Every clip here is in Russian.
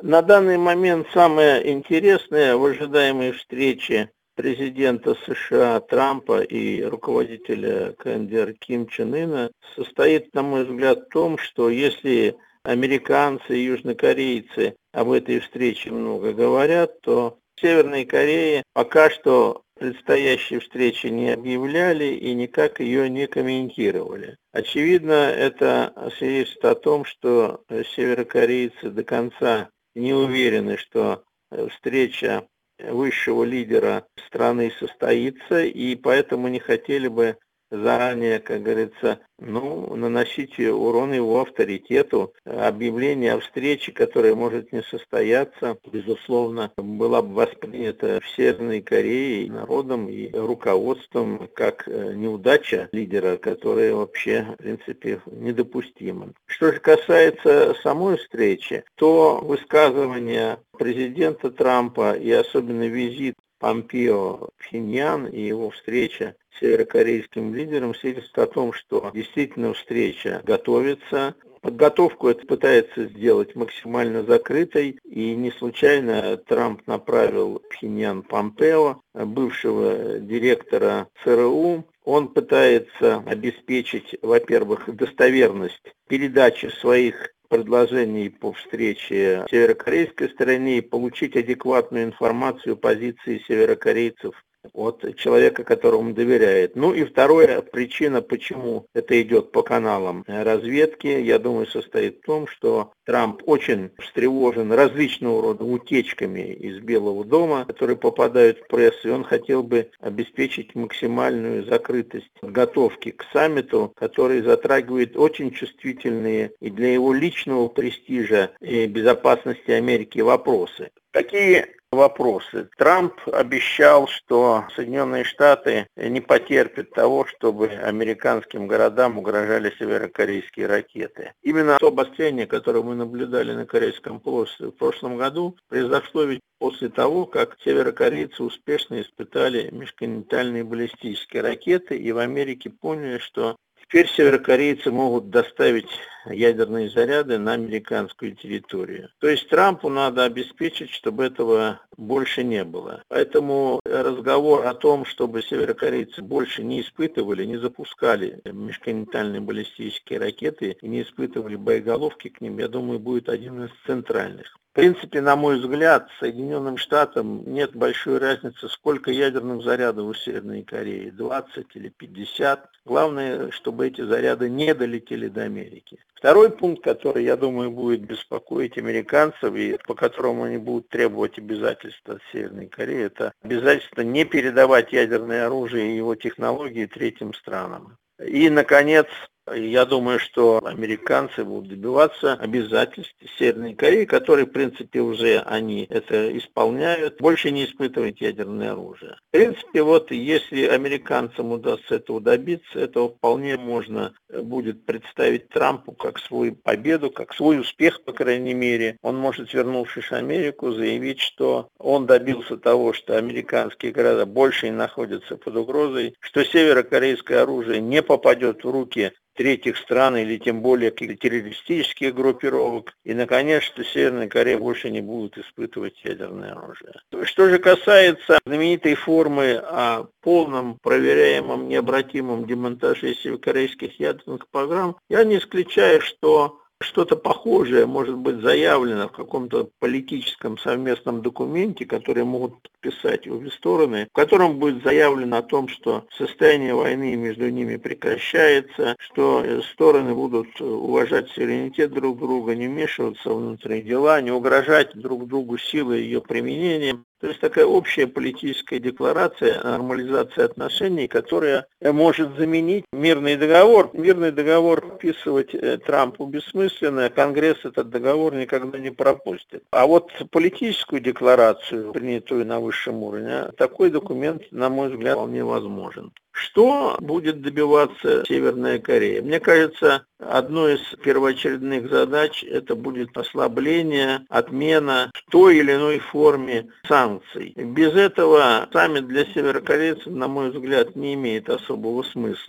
На данный момент самое интересное в ожидаемой встрече президента США Трампа и руководителя КНДР Ким Чен Ына состоит, на мой взгляд, в том, что если американцы и южнокорейцы об этой встрече много говорят, то в Северной Корее пока что предстоящей встречи не объявляли и никак ее не комментировали. Очевидно, это свидетельствует о том, что северокорейцы до конца не уверены, что встреча высшего лидера страны состоится, и поэтому не хотели бы заранее, как говорится, наносить урон его авторитету. Объявление о встрече, которая может не состояться, безусловно, была бы воспринята в Северной Корее народом и руководством как неудача лидера, которая вообще, в принципе, недопустима. Что же касается самой встречи, то высказывания президента Трампа и особенно визит Помпео в Пхеньян и его встреча с северокорейским лидером свидетельствует о том, что действительно встреча готовится. Подготовку это пытается сделать максимально закрытой, и не случайно Трамп направил в Пхеньян Помпео, бывшего директора ЦРУ. Он пытается обеспечить, во-первых, достоверность передачи своих предложений по встрече северокорейской стороне и получить адекватную информацию позиции северокорейцев от человека, которому доверяет. И вторая причина, почему это идет по каналам разведки, я думаю, состоит в том, что Трамп очень встревожен различного рода утечками из Белого дома, которые попадают в прессу, и он хотел бы обеспечить максимальную закрытость подготовки к саммиту, который затрагивает очень чувствительные и для его личного престижа и безопасности Америки вопросы. Какие вопросы? Трамп обещал, что Соединенные Штаты не потерпят того, чтобы американским городам угрожали северокорейские ракеты. Именно то обострение, которое мы наблюдали на Корейском полуострове в прошлом году, произошло ведь после того, как северокорейцы успешно испытали межконтинентальные баллистические ракеты, и в Америке поняли, что теперь северокорейцы могут доставить ядерные заряды на американскую территорию. То есть Трампу надо обеспечить, чтобы этого больше не было. Поэтому разговор о том, чтобы северокорейцы больше не испытывали, не запускали межконтинентальные баллистические ракеты и не испытывали боеголовки к ним, я думаю, будет один из центральных. В принципе, на мой взгляд, Соединенным Штатам нет большой разницы, сколько ядерных зарядов у Северной Кореи, 20 или 50. Главное, чтобы эти заряды не долетели до Америки. Второй пункт, который, я думаю, будет беспокоить американцев и по которому они будут требовать обязательства от Северной Кореи, это обязательство не передавать ядерное оружие и его технологии третьим странам. И, наконец, я думаю, что американцы будут добиваться обязательств Северной Кореи, которые, в принципе, уже они это исполняют, больше не испытывать ядерное оружие. В принципе, если американцам удастся этого добиться, этого вполне можно будет представить Трампу как свою победу, как свой успех, по крайней мере. Он может, вернувшись в Америку, заявить, что он добился того, что американские города больше не находятся под угрозой, что северокорейское оружие не попадет в руки третьих стран или тем более террористических группировок. И, наконец, что Северная Корея больше не будет испытывать ядерное оружие. Что же касается знаменитой формы о полном, проверяемом, необратимом демонтаже северокорейских ядерных программ, я не исключаю, что что-то похожее может быть заявлено в каком-то политическом совместном документе, который могут подписать обе стороны, в котором будет заявлено о том, что состояние войны между ними прекращается, что стороны будут уважать суверенитет друг друга, не вмешиваться в внутренние дела, не угрожать друг другу силой ее применения. То есть такая общая политическая декларация, нормализация отношений, которая может заменить мирный договор. Мирный договор подписывать Трампу бессмысленно, Конгресс этот договор никогда не пропустит. А политическую декларацию, принятую на высшем уровне, такой документ, на мой взгляд, вполне возможен. Что будет добиваться Северная Корея? Мне кажется, одной из первоочередных задач это будет ослабление, отмена в той или иной форме санкций. Без этого саммит для северокорейцев, на мой взгляд, не имеет особого смысла.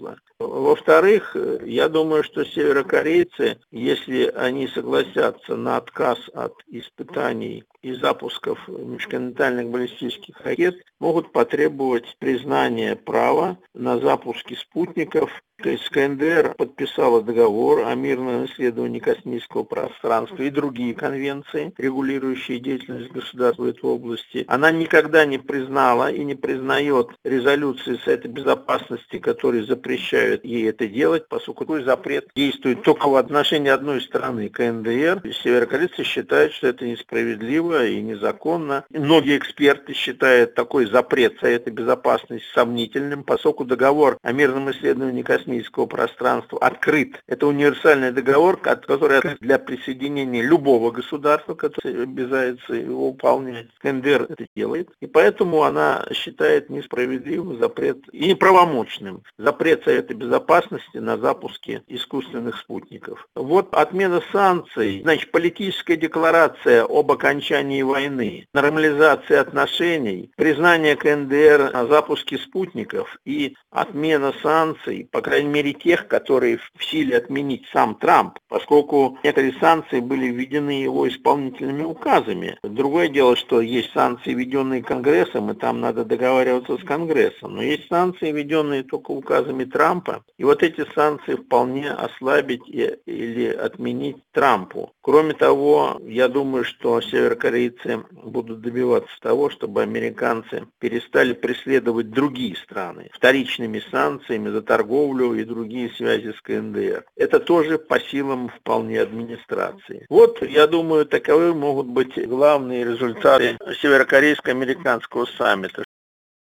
Во-вторых, я думаю, что северокорейцы, если они согласятся на отказ от испытаний и запусков межконтинентальных баллистических ракет, могут потребовать признания права на запуски спутников. То есть КНДР подписала договор о мирном исследовании космического пространства и другие конвенции, регулирующие деятельность государств в этой области. Она никогда не признала и не признает резолюции Совета Безопасности, которые запрещают ей это делать, поскольку такой запрет действует только в отношении одной страны, КНДР. Северокорейцы считают, что это несправедливо и незаконно. Многие эксперты считают такой запрет Совета Безопасности сомнительным, поскольку договор о мирном исследовании космического пространства открыт. Это универсальный договор, который открыт для присоединения любого государства, которое обязуется его выполнять. КНДР это делает. И поэтому она считает несправедливым запрет и неправомочным запрет Совета Безопасности на запуски искусственных спутников. Вот отмена санкций, значит, политическая декларация об окончании войны, нормализация отношений, признание КНДР на запуске спутников и отмена санкций, по крайней мере тех, которые в силе отменить сам Трамп, поскольку некоторые санкции были введены его исполнительными указами. Другое дело, что есть санкции, введенные Конгрессом, и там надо договариваться с Конгрессом. Но есть санкции, введенные только указами Трампа, и вот эти санкции вполне ослабить или отменить Трампу. Кроме того, я думаю, что северокорейцы будут добиваться того, чтобы американцы перестали преследовать другие страны вторичными санкциями за торговлю и другие связи с КНДР. Это тоже по силам вполне администрации. Вот, я думаю, таковы могут быть главные результаты северокорейско-американского саммита.